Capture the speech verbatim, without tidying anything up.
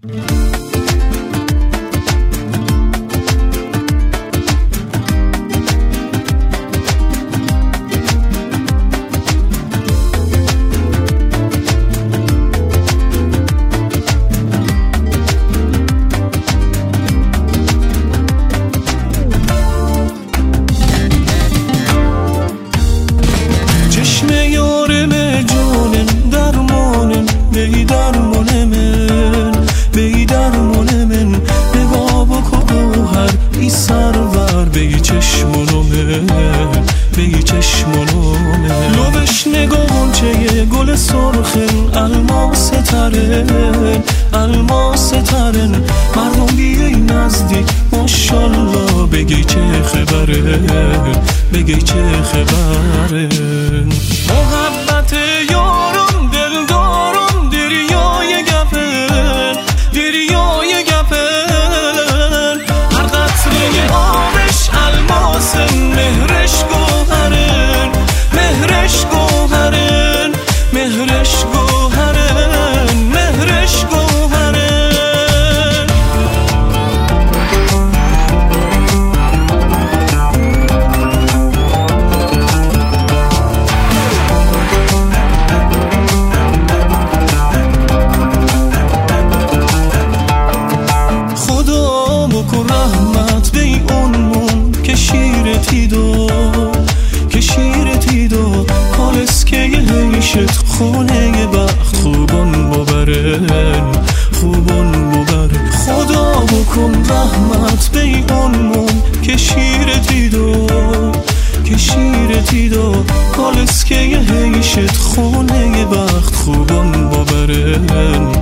الماس ترن مردم بیای نزدیک ماشالله بگی چه خبره بگی چه خبره محبت یارم دل دارم دریای گپن دریای گپن هر قطره آبش الماسن مهرش گوهرن مهرش گوهرن مهرش گوهرن مهرش گوهرن خدا بکن رحمت به اونمون که شیرتی دو که شیرتی دو کالس که هیشت خونه بخت خوبان ببرن خوبان ببرن خدا بکن رحمت به اونمون که شیرتی دو که شیرتی دو کالس که هیشت خونه بخت خوبان ببرن